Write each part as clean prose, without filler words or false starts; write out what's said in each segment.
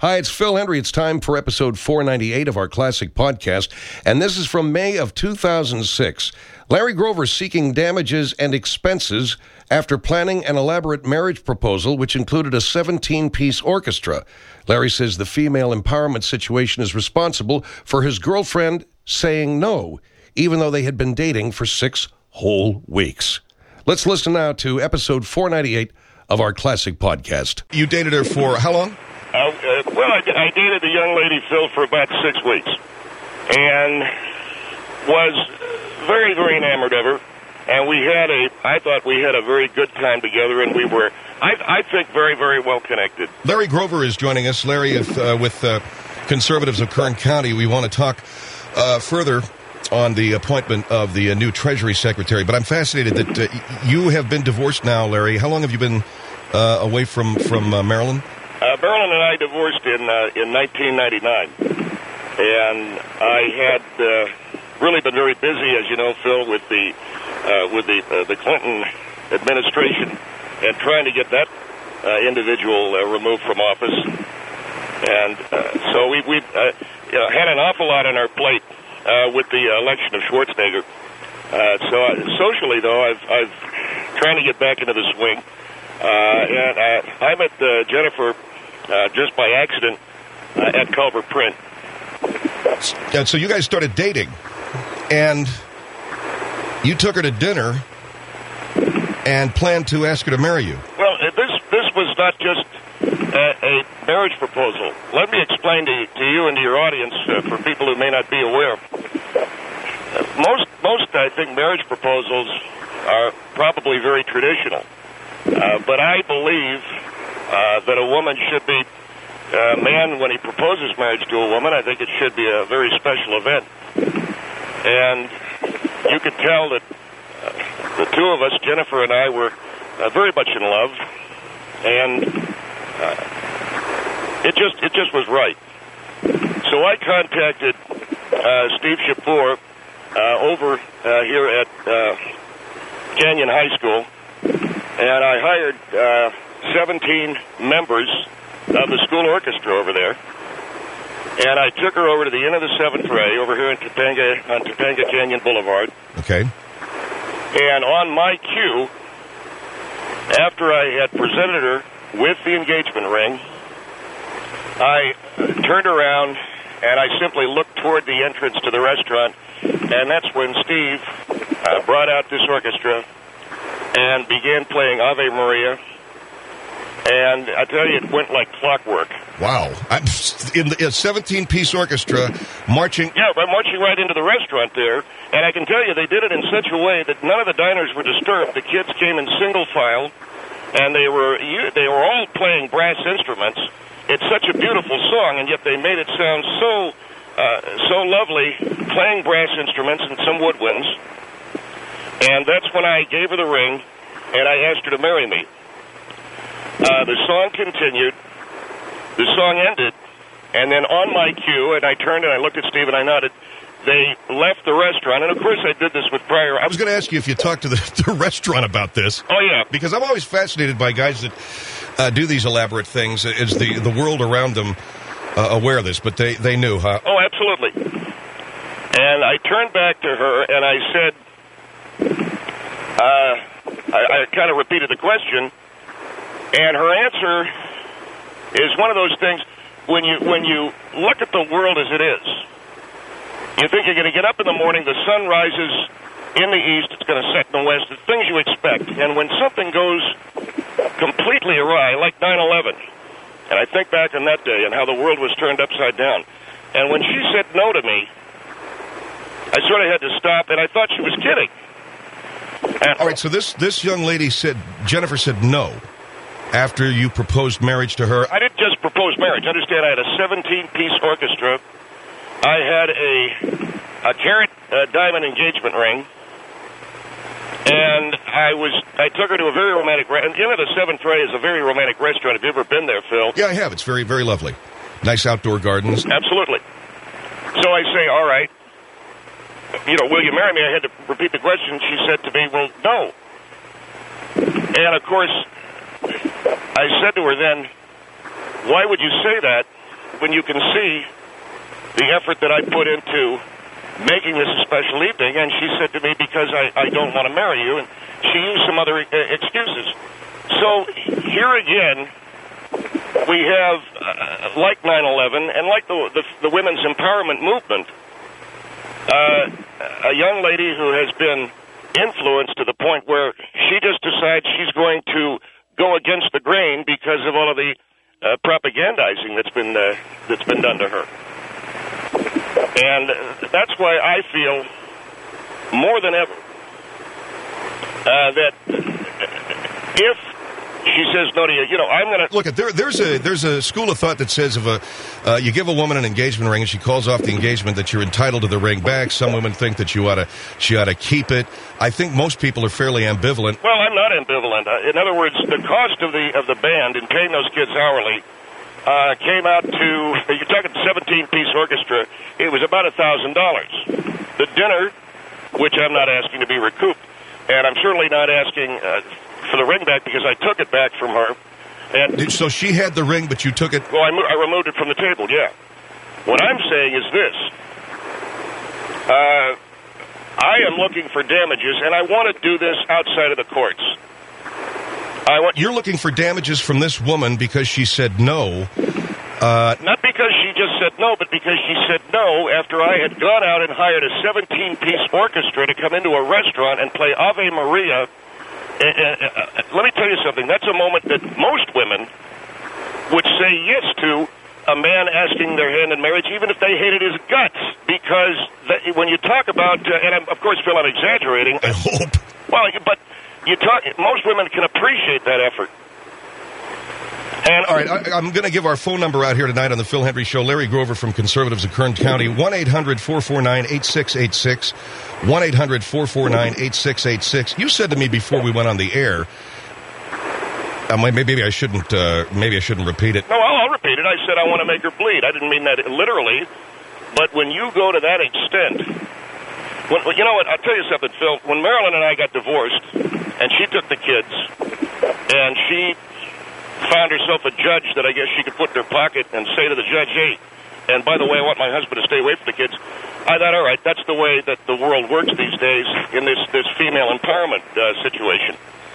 Hi, it's Phil Hendry. It's time for episode 498 of our classic podcast, and this is from May of 2006. Larry Grover seeking damages and expenses after planning an elaborate marriage proposal which included a 17-piece orchestra. Larry says the female empowerment situation is responsible for his girlfriend saying no, even though they had been dating for 6 whole weeks. Let's listen now to episode 498 of our classic podcast. You dated her for how long? I dated the young lady, Phil, for about 6 weeks, and was very, very enamored of her. And I thought we had a very good time together, and we were, I think, very, very well connected. Larry Grover is joining us. Larry, with Conservatives of Kern County, we want to talk further on the appointment of the new Treasury Secretary. But I'm fascinated that you have been divorced now, Larry. How long have you been away from Maryland? Marilyn and I divorced in 1999, and I had really been very busy, as you know, Phil, with the Clinton administration and trying to get that individual removed from office, and so we had an awful lot on our plate with the election of Schwarzenegger. So socially, though, I've trying to get back into the swing, and I met Jennifer. Just by accident at Culver Print. And so you guys started dating, and you took her to dinner and planned to ask her to marry you. Well, this was not just a marriage proposal. Let me explain to you and to your audience, for people who may not be aware. Most I think, marriage proposals are probably very traditional. But I believe that a woman should be, a man, when he proposes marriage to a woman, I think it should be a very special event. And you could tell that the two of us, Jennifer and I, were very much in love, and it just was right. So I contacted Steve Shapour over here at Canyon High School, and I hired 17 members of the school orchestra over there, and I took her over to the end of the 7th Ray over here in Topanga Canyon Boulevard. Okay. And on my cue, after I had presented her with the engagement ring, I turned around and I simply looked toward the entrance to the restaurant, and that's when Steve brought out this orchestra and began playing Ave Maria. And I tell you, it went like clockwork. Wow. In a 17-piece orchestra marching... Yeah, marching right into the restaurant there. And I can tell you, they did it in such a way that none of the diners were disturbed. The kids came in single file, and they were all playing brass instruments. It's such a beautiful song, and yet they made it sound so lovely, playing brass instruments and some woodwinds. And that's when I gave her the ring, and I asked her to marry me. The song continued, the song ended, and then on my cue, and I turned and I looked at Steve and I nodded, they left the restaurant, and of course I did this with prior... I was going to ask you if you talked to the restaurant about this. Oh, yeah. Because I'm always fascinated by guys that do these elaborate things. Is the world around them aware of this? But they knew, huh? Oh, absolutely. And I turned back to her and I said, I kind of repeated the question, and her answer is one of those things, when you look at the world as it is, you think you're going to get up in the morning, the sun rises in the east, it's going to set in the west, the things you expect. And when something goes completely awry, like 9/11, and I think back on that day and how the world was turned upside down, and when she said no to me, I sort of had to stop, and I thought she was kidding. And all right, so this young lady Jennifer said no after you proposed marriage to her. I didn't just propose marriage. Understand, I had a 17-piece orchestra. I had a carat diamond engagement ring, and I took her to a very romantic restaurant. And the 7th Ray is a very romantic restaurant. Have you ever been there, Phil? Yeah, I have. It's very, very lovely. Nice outdoor gardens. Absolutely. So I say, all right, will you marry me? I had to repeat the question. She said to me, well, no. And, of course, I said to her then, why would you say that when you can see the effort that I put into making this a special evening, and she said to me, because I don't want to marry you, and she used some other excuses. So here again, we have, like 9/11, and like the women's empowerment movement, a young lady who has been influenced to the point where she just decides she's going to go against the grain because of all of the propagandizing that's been done to her. And that's why I feel more than ever that if she says no to you, I'm going to look at there's a school of thought that says if you give a woman an engagement ring and she calls off the engagement, that you're entitled to the ring back. Some women think that she ought to keep it. I think most people are fairly ambivalent. Well, I'm not ambivalent. In other words, the cost of the band in paying those kids hourly came out to, you're talking 17-piece orchestra, it was about $1,000. The dinner, which I'm not asking to be recouped, and I'm certainly not asking for the ring back because I took it back from her. And so she had the ring, but you took it? Well, I removed it from the table, yeah. What I'm saying is this. I am looking for damages, and I want to do this outside of the courts. You're looking for damages from this woman because she said no. Not because she just said no, but because she said no after I had gone out and hired a 17-piece orchestra to come into a restaurant and play Ave Maria. Let me tell you something. That's a moment that most women would say yes to a man asking their hand in marriage, even if they hated his guts. Because when you talk about, and of course, Phil, I'm exaggerating. I hope. Well, but most women can appreciate that effort. And all right, I'm going to give our phone number out here tonight on the Phil Hendrie Show. Larry Grover from Conservatives of Kern County, 1-800-449-8686, 1-800-449-8686. You said to me before we went on the air, maybe I shouldn't repeat it. No, I'll repeat it. I said I want to make her bleed. I didn't mean that literally, but when you go to that extent, you know what? I'll tell you something, Phil. When Marilyn and I got divorced, and she took the kids, and she found herself a judge that I guess she could put in her pocket and say to the judge, hey, and by the way, I want my husband to stay away from the kids. I thought, all right, that's the way that the world works these days in this female empowerment situation.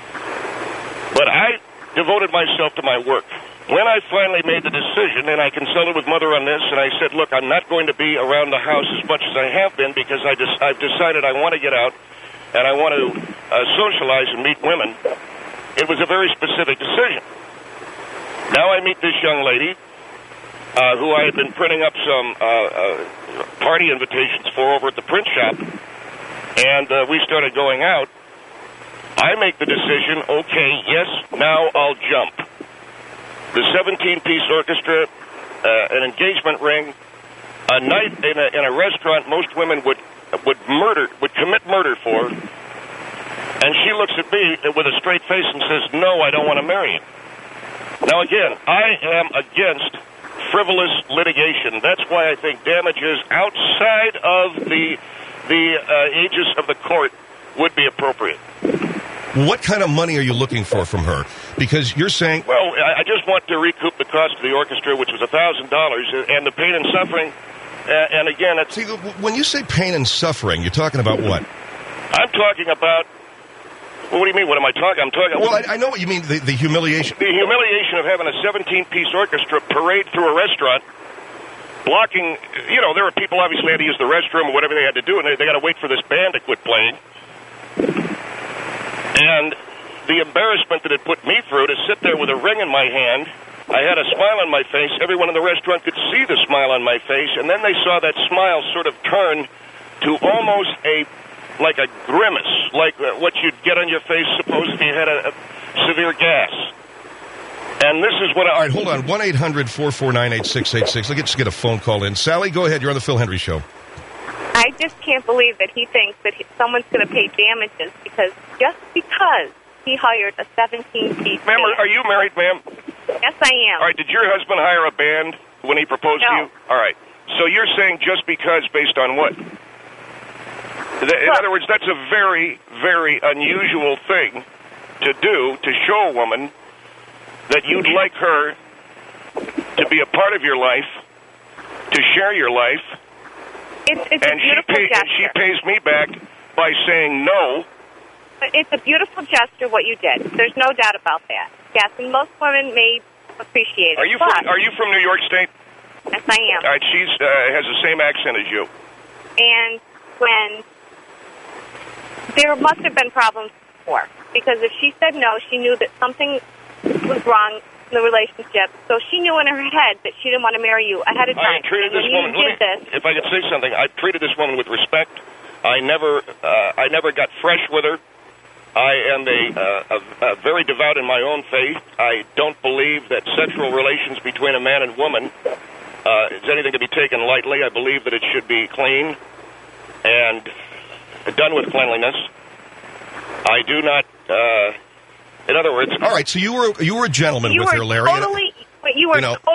But I devoted myself to my work. When I finally made the decision, and I consulted with Mother on this, and I said, look, I'm not going to be around the house as much as I have been because I've decided I want to get out and I want to socialize and meet women. It was a very specific decision. Now I meet this young lady who I had been printing up some party invitations for over at the print shop, and we started going out. I make the decision, okay, yes, now I'll jump. The 17-piece orchestra, an engagement ring, a night in a restaurant most women would commit murder for, and she looks at me with a straight face and says, no, I don't want to marry you. Now, again, I am against frivolous litigation. That's why I think damages outside of the aegis of the court would be appropriate. What kind of money are you looking for from her? Because you're saying... Well, I just want to recoup the cost of the orchestra, which was $1,000, and the pain and suffering. And again... See, when you say pain and suffering, you're talking about what? I'm talking about... Well, what do you mean? What am I talking? I'm talking... Well, I know what you mean, the humiliation. The humiliation of having a 17-piece orchestra parade through a restaurant, blocking... there were people obviously had to use the restroom or whatever they had to do, and they got to wait for this band to quit playing. And the embarrassment that it put me through to sit there with a ring in my hand, I had a smile on my face. Everyone in the restaurant could see the smile on my face, and then they saw that smile sort of turn to almost like a grimace, like what you'd get on your face, suppose if you had a severe gas. And this is what All right, hold on. 1-800-449-8686. Let's get a phone call in. Sally, go ahead. You're on the Phil Hendrie Show. I just can't believe that he thinks that someone's going to pay damages just because he hired a 17-piece Ma'am, band. are you married, ma'am? Yes, I am. All right, did your husband hire a band when he proposed to No. you? All right. So you're saying just because based on what? In other words, that's a very, very unusual thing to do, to show a woman that you'd like her to be a part of your life, to share your life. It's a beautiful gesture. And she pays me back by saying no. It's a beautiful gesture what you did. There's no doubt about that. Yes, and most women may appreciate it. Are you from New York State? Yes, I am. All right, she has the same accent as you. And when there must have been problems before, because if she said no, she knew that something was wrong in the relationship. So she knew in her head that she didn't want to marry you ahead of time. I treated this woman. If I could say something, I treated this woman with respect. I never got fresh with her. I am a very devout in my own faith. I don't believe that sexual relations between a man and woman is anything to be taken lightly. I believe that it should be clean and done with cleanliness. I do not. In other words, all right. So you were a gentleman with her, Larry. You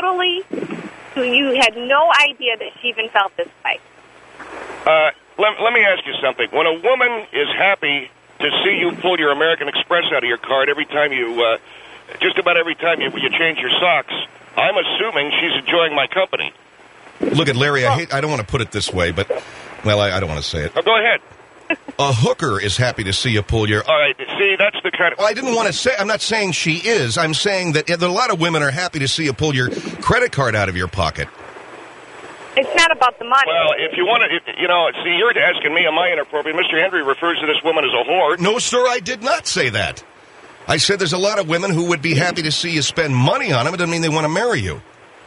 had no idea that she even felt this way. Let me ask you something. When a woman is happy to see you pull your American Express out of your card every time you, just about every time you change your socks, I'm assuming she's enjoying my company. Look at Larry. I don't want to put it this way, but I don't want to say it. Oh, go ahead. A hooker is happy to see you pull your... All right, see, that's the kind of... Well, I didn't want to say... I'm not saying she is. I'm saying that a lot of women are happy to see you pull your credit card out of your pocket. It's not about the money. Well, if you want to... see, you're asking me, am I inappropriate? Mr. Henry refers to this woman as a whore. No, sir, I did not say that. I said there's a lot of women who would be happy to see you spend money on them. It doesn't mean they want to marry you.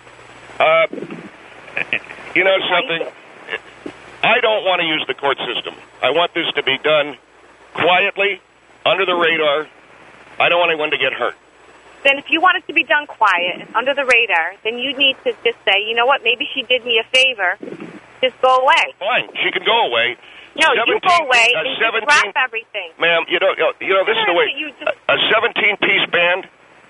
You know something? I don't want to use the court system. I want this to be done quietly, under the radar. I don't want anyone to get hurt. Then if you want it to be done quiet, under the radar, then you need to just say, you know what, maybe she did me a favor. Just go away. Fine, she can go away. No, you go away and just drop everything. Ma'am, you know, this is the way. A 17-piece band.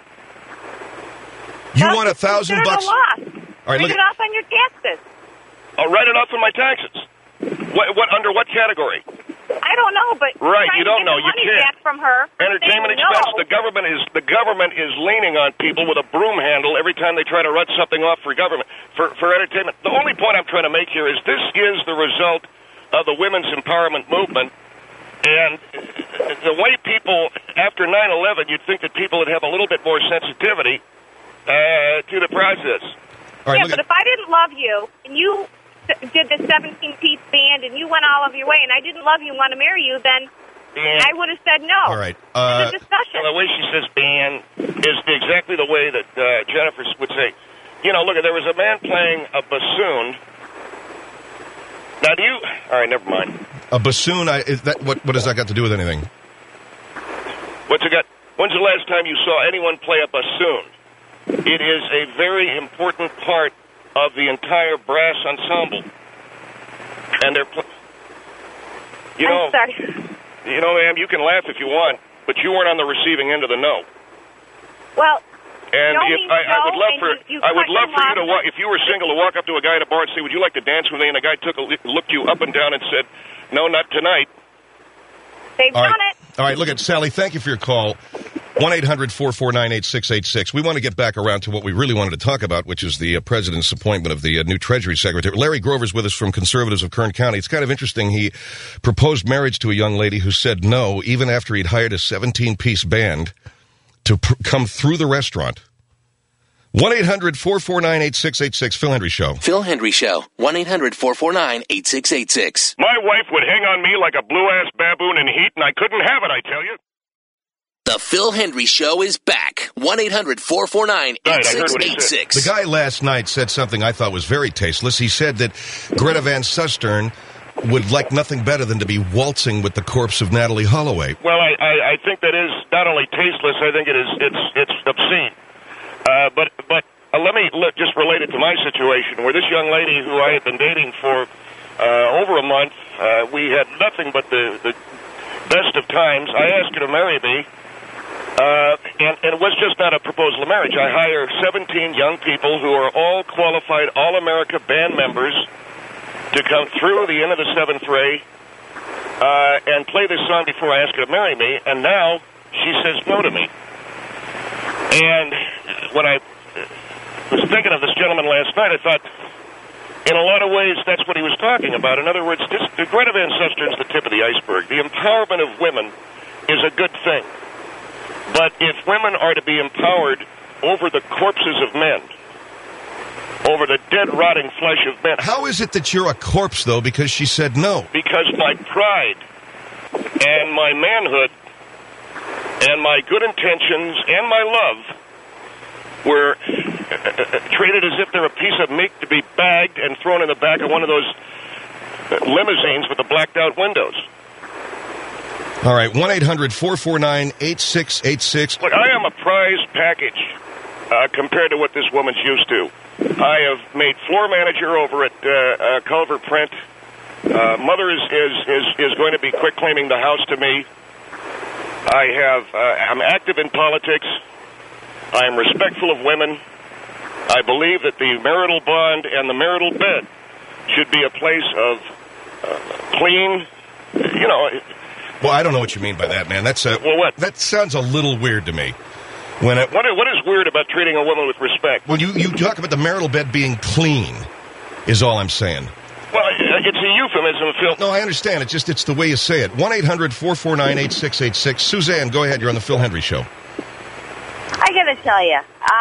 You want $1,000? Consider it a loss. All right, write it off on your taxes. I'll write it off on my taxes. What under what category? I don't know, but right, you don't know. You can't. Back from her. Entertainment expense. No. The government is leaning on people with a broom handle every time they try to run something off for government for entertainment. The only point I'm trying to make here is this is the result of the women's empowerment movement, and the way people after 9/11, you'd think that people would have a little bit more sensitivity to the process. Right, yeah, but if I didn't love you and you did the 17-piece band and you went all of your way and I didn't love you and want to marry you, then I would have said no. All right. In the discussion. Well, the way she says band is exactly the way that Jennifer would say. You know, look, there was a man playing a bassoon. Now, all right, never mind. A bassoon, what has that got to do with anything? When's the last time you saw anyone play a bassoon? It is a very important part of the entire brass ensemble. And they're I'm sorry. You know, ma'am, you can laugh if you want, but you weren't on the receiving end of the no. Well, and I would love for you to walk, if you were single, to walk up to a guy at a bar and say, "Would you like to dance with me?" And the guy looked you up and down and said, "No, not tonight." They've done it. All right, look at Sally. Thank you for your call. 1-800-449-8686. We want to get back around to what we really wanted to talk about, which is the president's appointment of the new Treasury Secretary. Larry Grover's with us from Conservatives of Kern County. It's kind of interesting. He proposed marriage to a young lady who said no, even after he'd hired a 17-piece band to come through the restaurant. 1-800-449-8686. Phil Hendry Show. Phil Hendry Show. 1-800-449-8686. My wife would hang on me like a blue-ass baboon in heat, and I couldn't have it, I tell you. The Phil Hendry Show is back. 1-800-449-8686. The guy last night said something I thought was very tasteless. He said that Greta Van Susteren would like nothing better than to be waltzing with the corpse of Natalie Holloway. Well, I think that is not only tasteless, I think it's obscene. But let me just relate it to my situation, where this young lady who I had been dating for over a month, we had nothing but the best of times. I asked her to marry me. And it was just not a proposal of marriage. I hire 17 young people who are all qualified All-America band members to come through the end of the 7th ray and play this song before I ask her to marry me. And now she says no to me. And when was thinking of this gentleman last night. I thought, in a lot of ways, that's what he was talking about. In other words, the Greta Van Susteren is the tip of the iceberg. The empowerment of women is a good thing. But if women are to be empowered over the corpses of men, over the dead, rotting flesh of men... How is it that you're a corpse, though, because she said no? Because my pride and my manhood and my good intentions and my love were treated as if they're a piece of meat to be bagged and thrown in the back of one of those limousines with the blacked-out windows. All right, 1-800-449-8686. Look, I am a prize package compared to what this woman's used to. I have made floor manager over at Culver Print. Mother is going to be quick claiming the house to me. I'm active in politics. I am respectful of women. I believe that the marital bond and the marital bed should be a place of clean, Well, I don't know what you mean by that, man. That's Well, what? That sounds a little weird to me. What is weird about treating a woman with respect? When you talk about the marital bed being clean, is all I'm saying. Well, it's a euphemism, Phil. No, I understand. It's the way you say it. 1-800-449-8686. Suzanne, go ahead. You're on the Phil Hendry Show. I gotta tell you,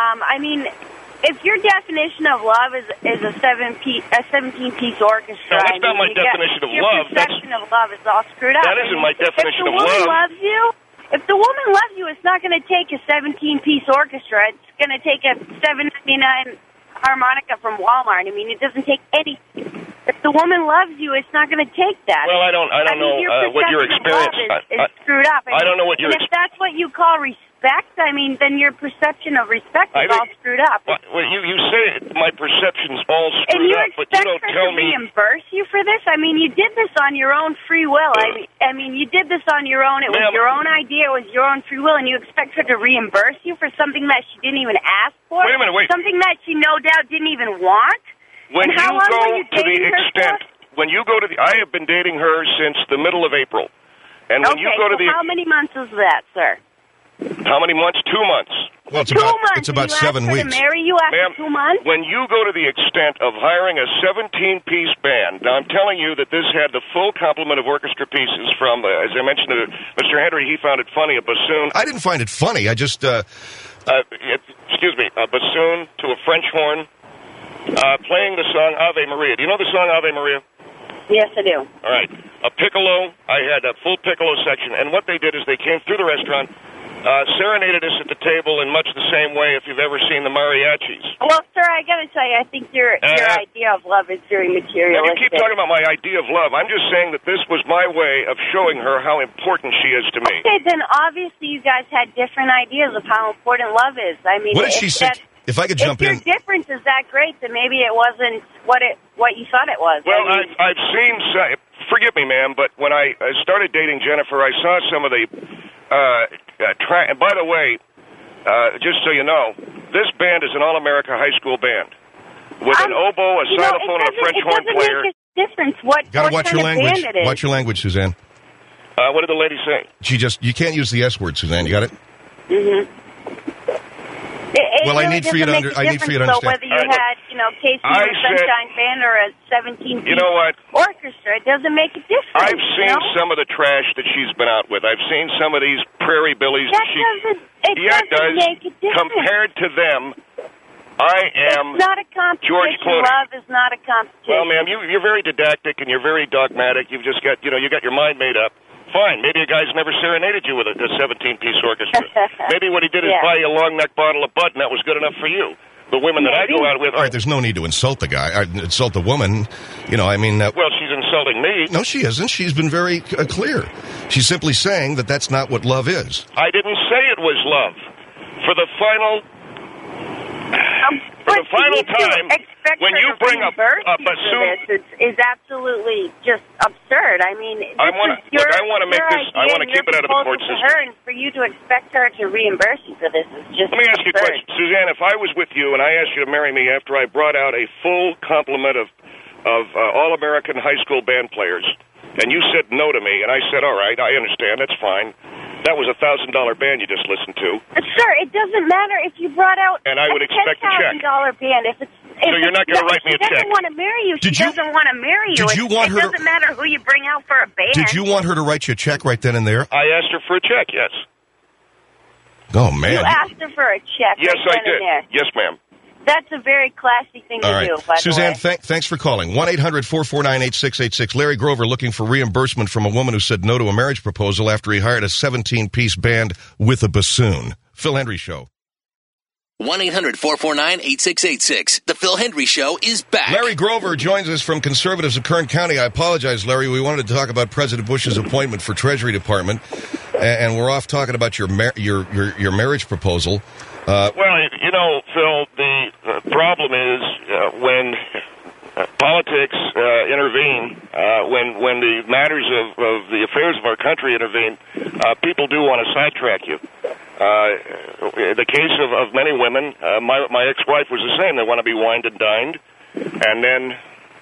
if your definition of love is a 17-piece orchestra, No, that's not my definition of love. Your perception of love is all screwed up. That isn't my definition of love. If the woman loves you, it's not going to take a 17-piece orchestra. It's going to take a $7.99 harmonica from Walmart. I mean, it doesn't take any. If the woman loves you, it's not going to take that. Well, I don't know what your experience is screwed up. I don't know what your if that's what you call respect, I mean, then your perception of respect is all screwed up. Well, you say my perception's all screwed up, but you don't tell me. And you expect her to reimburse you for this? I mean, you did this on your own free will. I mean, you did this on your own. It was your own idea. It was your own free will, and you expect her to reimburse you for something that she didn't even ask for? Wait a minute, wait. Something that she no doubt didn't even want? When and how you long go were you to the dating her extent, when you go to the, I have been dating her since the middle of April, and when you go to the, how many months is that, sir? How many months? 2 months. Well, it's 2 months. It's about you 7 asked her weeks. to marry you after 2 months? When you go to the extent of hiring a 17-piece band, now I'm telling you that this had the full complement of orchestra pieces from, as I mentioned to Mr. Henry, he found it funny, a bassoon. I didn't find it funny. I just... excuse me, a bassoon to a French horn, playing the song Ave Maria. Do you know the song Ave Maria? Yes, I do. All right. A piccolo. I had a full piccolo section, and what they did is they came through the restaurant, serenaded us at the table in much the same way if you've ever seen the mariachis. Well, sir, I got to tell you, I think your idea of love is very materialistic. Now, you keep talking about my idea of love. I'm just saying that this was my way of showing her how important she is to me. Okay, then obviously you guys had different ideas of how important love is. I mean, what did she say? If I could jump in... If your difference is that great, then maybe it wasn't what you thought it was. Well, I've seen... Forgive me, ma'am, but when I started dating Jennifer, I saw some of the... and by the way, just so you know, this band is an all-America high school band with an oboe, a xylophone, and a French horn player. It doesn't make a difference what watch kind your of language. band it is. Watch your language, Suzanne. What did the lady say? You can't use the S word, Suzanne. You got it? Mm-hmm. Well, really I need for you to understand. So whether you had, Casey or a Sunshine Band or a 17-piece orchestra, it doesn't make a difference. I've seen some of the trash that she's been out with. I've seen some of these prairie billies that it does. Make a difference. Compared to them, I am It's not a competition. George Clooney. Love is not a competition. Well, ma'am, you're very didactic and you're very dogmatic. You've just got, you got your mind made up. Fine. Maybe a guy's never serenaded you with a 17-piece orchestra. Maybe what he did is buy you a long-neck bottle of Bud, and that was good enough for you. The women that I go out with... All right, there's no need to insult the guy, insult the woman. I mean... well, she's insulting me. No, she isn't. She's been very clear. She's simply saying that that's not what love is. I didn't say it was love. For the final... for the final time, when you bring a bassoon... is absolutely just absurd. I mean, I want to make this... I want to keep it out of the court system. And for you to expect her to reimburse you for this is just Let me ask you a question. Suzanne, if I was with you and I asked you to marry me after I brought out a full complement of all-American high school band players, and you said no to me, and I said, all right, I understand, that's fine. That was a $1,000 band you just listened to. Sir, it doesn't matter if you brought out and I would expect a check. $10,000 band. So you're not going to write me a check? She doesn't want to marry you. She doesn't want to marry you. Did you want her? It doesn't matter who you bring out for a band. Did you want her to write you a check right then and there? I asked her for a check, yes. Oh, man. You asked her for a check. Yes, right I did. Yes, ma'am. That's a very classy thing to do, by Suzanne, the way. thanks for calling. 1-800-449-8686. Larry Grover looking for reimbursement from a woman who said no to a marriage proposal after he hired a 17-piece band with a bassoon. Phil Hendrie Show. 1-800-449-8686. The Phil Hendrie Show is back. Larry Grover joins us from Conservatives of Kern County. I apologize, Larry. We wanted to talk about President Bush's appointment for Treasury Department, and we're off talking about your marriage proposal. Well, you know, Phil, the problem is when politics intervene, when the matters of the affairs of our country intervene, people do want to sidetrack you. The case of many women, my ex-wife was the same. They want to be wined and dined, and then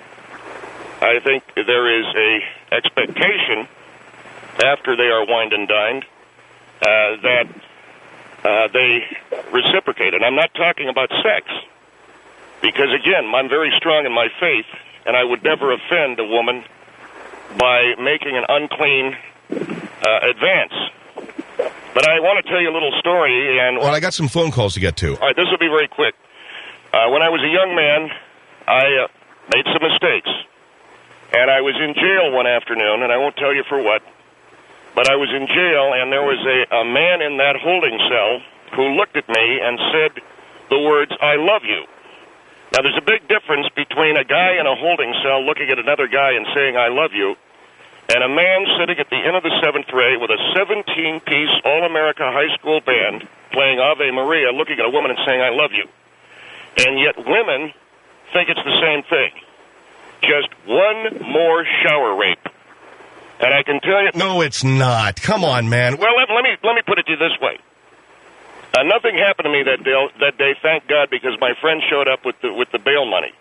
I think there is a expectation after they are wined and dined that they reciprocate. And I'm not talking about sex, because, again, I'm very strong in my faith, and I would never offend a woman by making an unclean advance. But I want to tell you a little story. Well, I got some phone calls to get to. All right, this will be very quick. When I was a young man, I made some mistakes. And I was in jail one afternoon, and I won't tell you for what. But I was in jail, and there was a man in that holding cell who looked at me and said the words, "I love you." Now, there's a big difference between a guy in a holding cell looking at another guy and saying, "I love you," and a man sitting at the end of the 7th grade with a 17-piece All-America high school band playing Ave Maria, looking at a woman and saying, "I love you." And yet women think it's the same thing. Just one more shower rape. And I can tell you... No, it's not. Come on, man. Well, let me put it to you this way. Nothing happened to me that day, thank God, because my friend showed up with the bail money.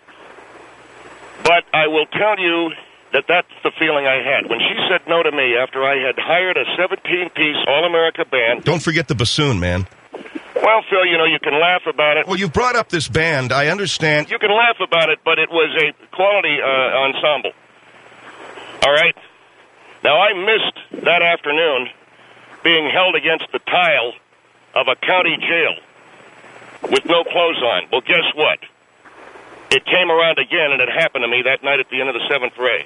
But I will tell you that that's the feeling I had. When she said no to me after I had hired a 17-piece All-America band... Don't forget the bassoon, man. Well, Phil, you know, you can laugh about it. Well, you've brought up this band. I understand. You can laugh about it, but it was a quality ensemble. All right? Now, I missed that afternoon being held against the tile of a county jail with no clothes on. Well, guess what? It came around again, and it happened to me that night at the end of the 7th grade.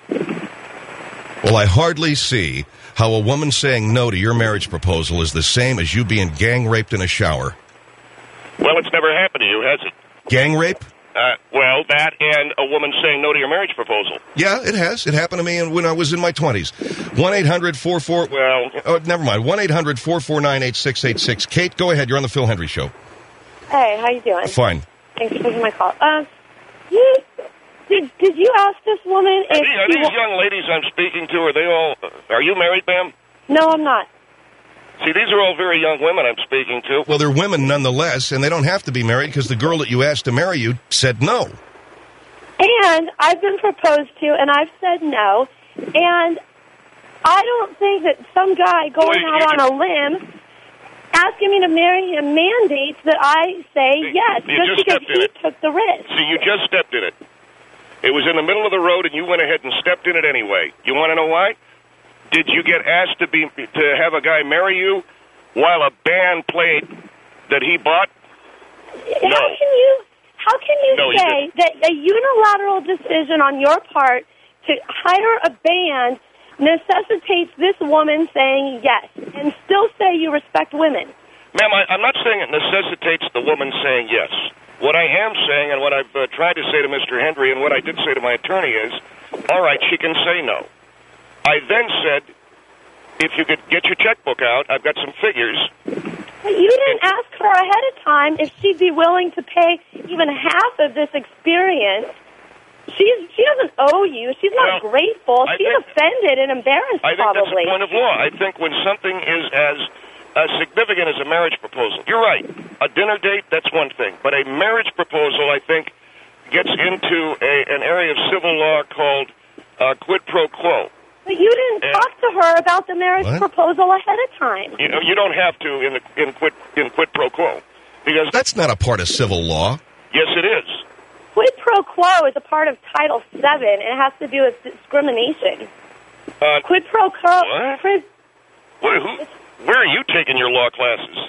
Well, I hardly see how a woman saying no to your marriage proposal is the same as you being gang raped in a shower. Well, it's never happened to you, has it? Gang rape? Well, that and a woman saying no to your marriage proposal. Yeah, it has. It happened to me when I was in my 20s. 1-800-44... Well... Oh, never mind. 1-800-449-8686. Kate, go ahead. You're on the Phil Hendrie Show. Hey, how you doing? Fine. Thanks for taking my call. Did you ask this woman if Are these young ladies I'm speaking to, are you married, ma'am? No, I'm not. See, these are all very young women I'm speaking to. Well, they're women nonetheless, and they don't have to be married because the girl that you asked to marry you said no. And I've been proposed to, and I've said no. And I don't think that some guy going out on a limb asking me to marry him mandates that I say yes, just because he took the risk. See, you just stepped in it. It was in the middle of the road, and you went ahead and stepped in it anyway. You want to know why? Did you get asked to have a guy marry you while a band played that he bought? No. How can you say that a unilateral decision on your part to hire a band necessitates this woman saying yes and still say you respect women? Ma'am, I'm not saying it necessitates the woman saying yes. What I am saying, and what I've tried to say to Mr. Hendrie, and what I did say to my attorney is, all right, she can say no. I then said, if you could get your checkbook out, I've got some figures. But you didn't ask her ahead of time if she'd be willing to pay even half of this experience. She doesn't owe you. She's not grateful. She's offended and embarrassed, I think probably. that's the point of law. I think when something is as significant as a marriage proposal, you're right. A dinner date, that's one thing. But a marriage proposal, I think, gets into an area of civil law called quid pro quo. But you didn't talk to her about the marriage proposal ahead of time. You don't have to in quid pro quo, because That's not a part of civil law. yes, it is. Quid pro quo is a part of Title VII, and it has to do with discrimination. Quid pro quo. What? Where are you taking your law classes?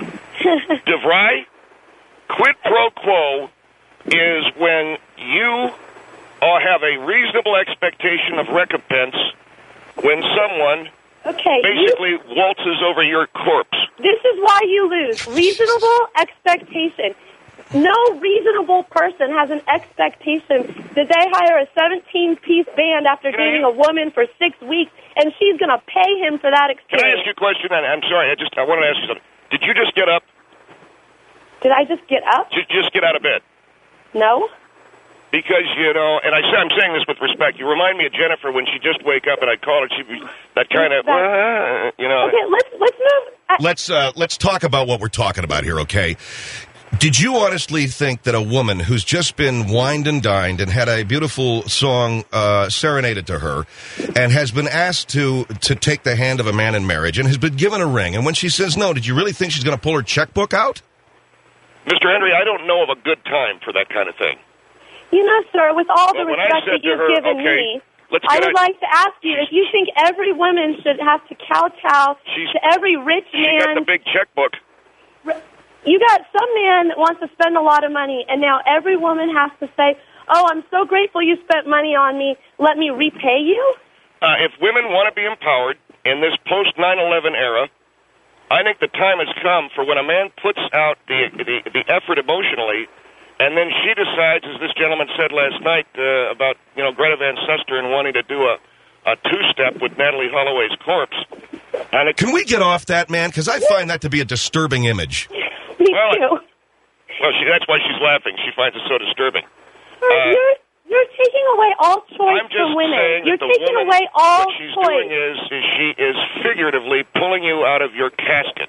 DeVry, quid pro quo is when you have a reasonable expectation of recompense when someone basically waltzes over your corpse. This is why you lose. Reasonable expectation. No reasonable person has an expectation that they hire a 17-piece band after dating a woman for 6 weeks, and she's going to pay him for that experience. Can I ask you a question? I'm sorry, I wanted to ask you something. Did you just get up? Did I just get up? Just get out of bed. No. Because, and I'm saying this with respect, you remind me of Jennifer when she just wake up and I call her, she'd be that kind of, Okay, let's move. Let's talk about what we're talking about here, okay? Did you honestly think that a woman who's just been wined and dined and had a beautiful song serenaded to her and has been asked to take the hand of a man in marriage and has been given a ring, and when she says no, did you really think she's going to pull her checkbook out? Mr. Henry, I don't know of a good time for that kind of thing. You know, sir, with all the respect that you've given me, I would like to ask you if you think every woman should have to kowtow to every rich man. She got the big checkbook. You got some man that wants to spend a lot of money, and now every woman has to say, oh, I'm so grateful you spent money on me. Let me repay you? If women want to be empowered in this post-9/11 era, I think the time has come for when a man puts out the effort emotionally, and then she decides, as this gentleman said last night about Greta Van Susteren wanting to do a two-step with Natalie Holloway's corpse. Can we get off that, man? Because I find that to be a disturbing image. Me too. Well, that's why she's laughing. She finds it so disturbing. You're taking away all choice from women. You're taking away all choice. What she's doing is she is figuratively pulling you out of your casket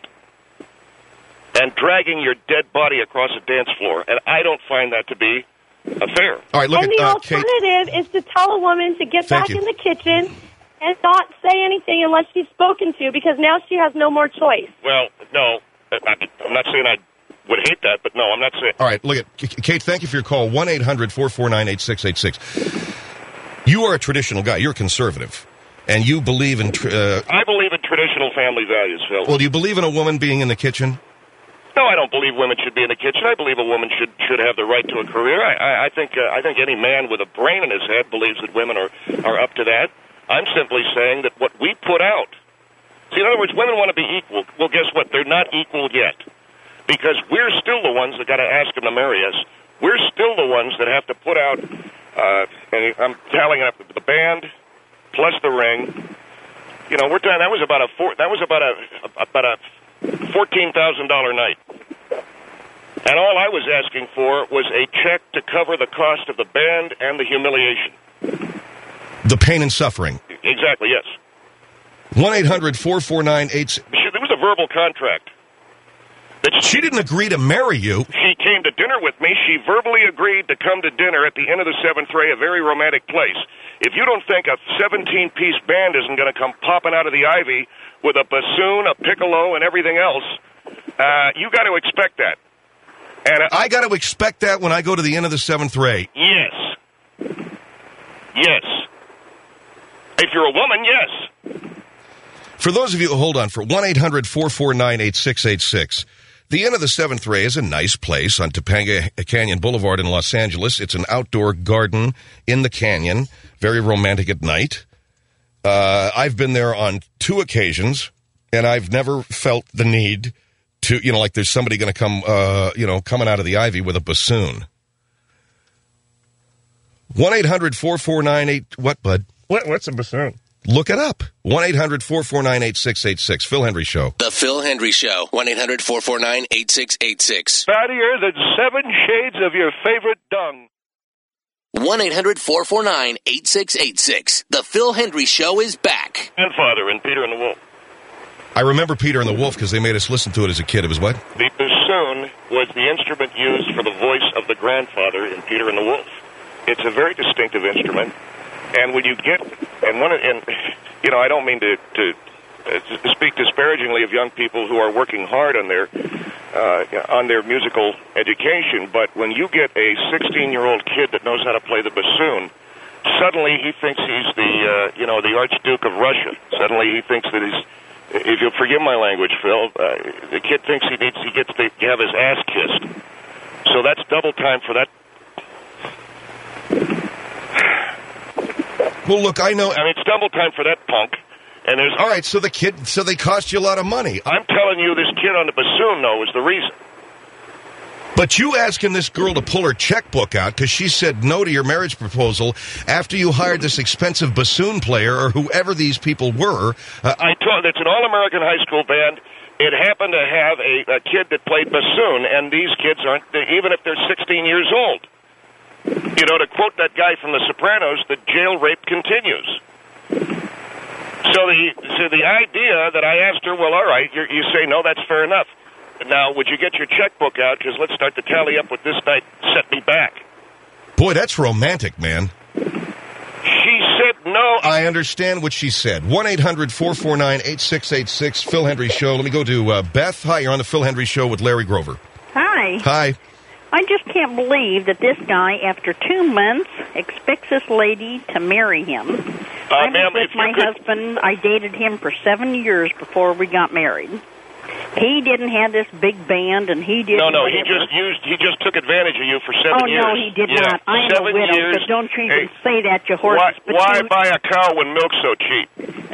and dragging your dead body across a dance floor, and I don't find that to be fair. All right, look and the alternative is to tell a woman to get back in the kitchen and not say anything unless she's spoken to, because now she has no more choice. Well, no, I'm not saying I would hate that, but no, I'm not saying. All right, look at Kate. Thank you for your call. 1-800-449-8686. You are a traditional guy. You're a conservative, and you believe in. I believe in traditional family values, Phil. Well, do you believe in a woman being in the kitchen? No, I don't believe women should be in the kitchen. I believe a woman should have the right to a career. I think any man with a brain in his head believes that women are up to that. I'm simply saying that what we put out. See, in other words, women want to be equal. Well, guess what? They're not equal yet, because we're still the ones that got to ask them to marry us. We're still the ones that have to put out. And I'm tallying up the band plus the ring. We're done. That was about a $14,000 night. And all I was asking for was a check to cover the cost of the band and the humiliation. The pain and suffering. Exactly, yes. 1-800-449-86... There was a verbal contract. She didn't agree to marry you. She came to dinner with me. She verbally agreed to come to dinner at the end of the seventh ray, a very romantic place. If you don't think a 17-piece band isn't going to come popping out of the ivy with a bassoon, a piccolo, and everything else, you got to expect that. And I got to expect that when I go to the end of the seventh ray. Yes. Yes. If you're a woman, yes. For those of you, hold on, for 1-800-449-8686. The end of the seventh ray is a nice place on Topanga Canyon Boulevard in Los Angeles. It's an outdoor garden in the canyon, very romantic at night. I've been there on 2 occasions, and I've never felt the need to, like there's somebody going to come, coming out of the ivy with a bassoon. 1-800-449-8... What, bud? What's a bassoon? Look it up. 1-800-449-8686. Phil Hendry Show. The Phil Hendry Show. 1-800-449-8686. Fattier than 7 shades of your favorite dung. 1-800-449-8686. The Phil Hendry Show is back. Grandfather in Peter and the Wolf. I remember Peter and the Wolf because they made us listen to it as a kid. It was what? The bassoon was the instrument used for the voice of the grandfather in Peter and the Wolf. It's a very distinctive instrument. And when you get I don't mean to speak disparagingly of young people who are working hard on their musical education, but when you get a 16-year-old kid that knows how to play the bassoon, suddenly he thinks he's the Archduke of Russia. Suddenly he thinks that he's, if you'll forgive my language, Phil, the kid thinks he gets to have his ass kissed. So that's double time for that. Well, look, I know. I mean, it's double time for that punk. And there's all right. So they cost you a lot of money. I'm telling you, this kid on the bassoon, though, was the reason. But you asking this girl to pull her checkbook out because she said no to your marriage proposal after you hired this expensive bassoon player or whoever these people were. I told it's an all-American high school band. It happened to have a kid that played bassoon, and these kids aren't, even if they're 16 years old. You know, to quote that guy from The Sopranos, the jail rape continues. So the idea that I asked her, well, all right, you say no, that's fair enough. Now, would you get your checkbook out? Because let's start to tally up what this night set me back. Boy, that's romantic, man. She said no. I understand what she said. 1-800-449-8686, Phil Hendry Show. Let me go to Beth. Hi, you're on the Phil Hendry Show with Larry Grover. Hi. Hi. I just can't believe that this guy, after 2 months, expects this lady to marry him. I was with my husband. I dated him for 7 years before we got married. He didn't have this big band, and he didn't. No, he just took advantage of you for 7 years. Oh, no, he did not. I am a widow, years. but don't you even say that, you horse. Why buy a cow when milk's so cheap?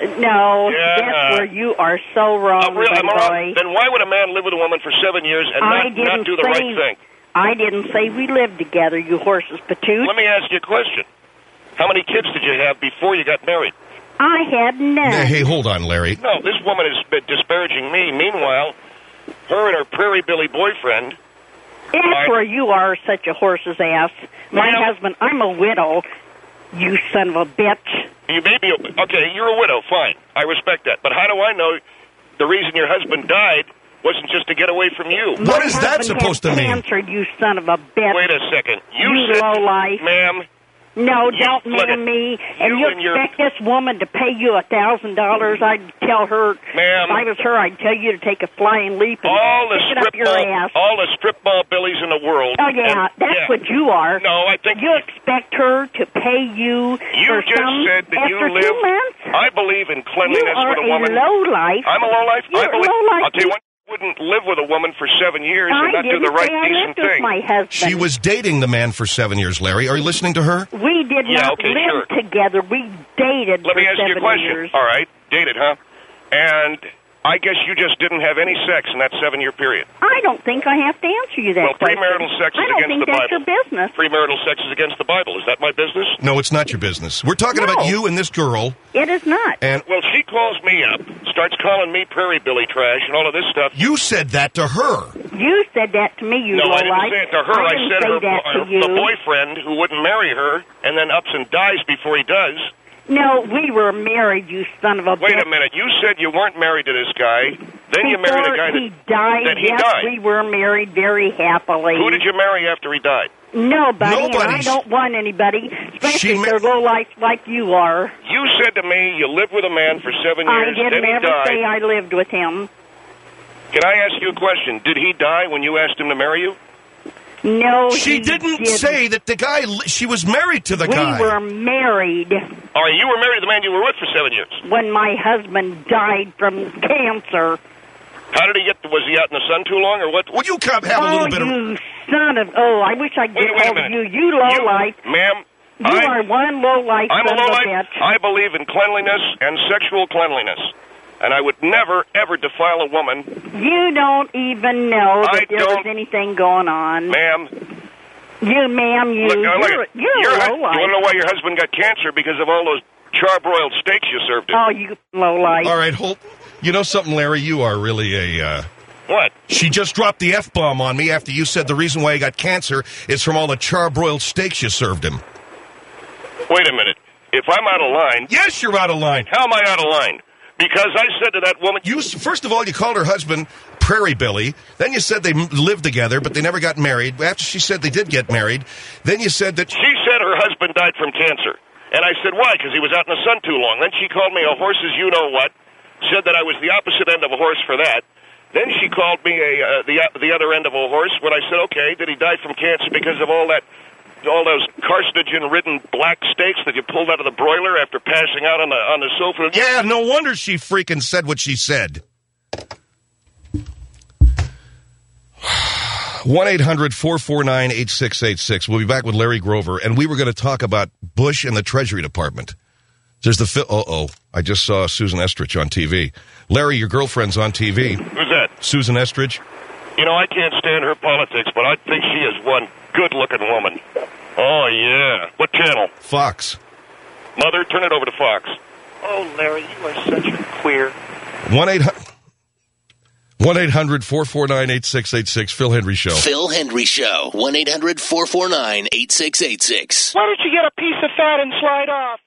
No, that's where you are so wrong, boy. Then why would a man live with a woman for 7 years and not do the right thing? I didn't say we lived together, you horses patoot. Let me ask you a question. How many kids did you have before you got married? I had none. Hey, hold on, Larry. No, this woman is disparaging me. Meanwhile, her and her Prairie Billy boyfriend... That's where you are such a horse's ass. My husband, I'm a widow, you son of a bitch. You may be... Okay, you're a widow, fine. I respect that. But how do I know the reason your husband died wasn't just to get away from you? What is that supposed to mean? Cancer, you son of a bitch. Wait a second. You lowlife. Ma'am... No, don't ma'am me. And you expect this woman to pay you $1,000? I'd tell her, ma'am, if I was her, I'd tell you to take a flying leap and pick it up your ass. All the strip ball billies in the world. Oh, yeah, that's what you are. No, I think... You expect her to pay you for just said that after you live... 2 months? I believe in cleanliness with a woman. You are a lowlife. I'm a lowlife? You're a lowlife. I'll tell you what. Wouldn't live with a woman for 7 years and not do the right decent thing. My husband. She was dating the man for 7 years, Larry. Are you listening to her? We did not live together. We dated Let me ask you a question. Years. All right, dated, huh? And I guess you just didn't have any sex in that 7 year period. I don't think I have to answer you that question. Premarital sex is against the Bible. I don't think that's your business. Premarital sex is against the Bible. Is that my business? No, it's not your business. We're talking about you and this girl. It is not. And well, she calls me up, starts calling me Prairie Billy trash and all of this stuff. You said that to her. You said that to me, you No, I lowlife. didn't say it to her. I said the boyfriend who wouldn't marry her and then ups and dies before he does. No, we were married, you son of a bitch. Wait a minute. You said you weren't married to this guy. Then you married a guy he died. Yes, we were married very happily. Who did you marry after he died? Nobody. And I don't want anybody, especially if they're lowlife like you are. You said to me you lived with a man for 7 years. I didn't ever say I lived with him. Can I ask you a question? Did he die when you asked him to marry you? No, she didn't say that the guy. She was married to the guy. We were married. All right, you were married to the man you were with for 7 years. When my husband died from cancer. How did he get? Was he out in the sun too long, or what? Would you come have a little bit of? You son of! Oh, I wish I'd get hold of you. You lowlife, ma'am. You are one lowlife. I'm a lowlife. I believe in cleanliness and sexual cleanliness. And I would never, ever defile a woman. You don't even know that there was anything going on. Ma'am. Ma'am, you're a lowlife. You want to know why your husband got cancer? Because of all those charbroiled steaks you served him. Oh, you lowlife. All right, you know something, Larry? You are really a... What? She just dropped the F-bomb on me after you said the reason why he got cancer is from all the charbroiled steaks you served him. Wait a minute. If I'm out of line... Yes, you're out of line. How am I out of line? Because I said to that woman... First of all, you called her husband Prairie Billy. Then you said they lived together, but they never got married. After she said they did get married, then you said that... She said her husband died from cancer. And I said, why? Because he was out in the sun too long. Then she called me a horse's you-know-what, said that I was the opposite end of a horse for that. Then she called me the other end of a horse when I said, okay, did he die from cancer because of all those carcinogen-ridden black steaks that you pulled out of the broiler after passing out on the sofa? Yeah, no wonder she freaking said what she said. 1-800-449-8686. We'll be back with Larry Grover, and we were going to talk about Bush and the Treasury Department. There's the I just saw Susan Estrich on TV. Larry, your girlfriend's on TV. Who's that? Susan Estrich. You know, I can't stand her politics, but I think she is one good-looking woman. Oh, yeah. What channel? Fox. Mother, turn it over to Fox. Oh, Larry, you are such a queer. 1-800-449-8686. Phil Hendry Show. Phil Hendry Show. 1-800-449-8686. Why don't you get a piece of fat and slide off?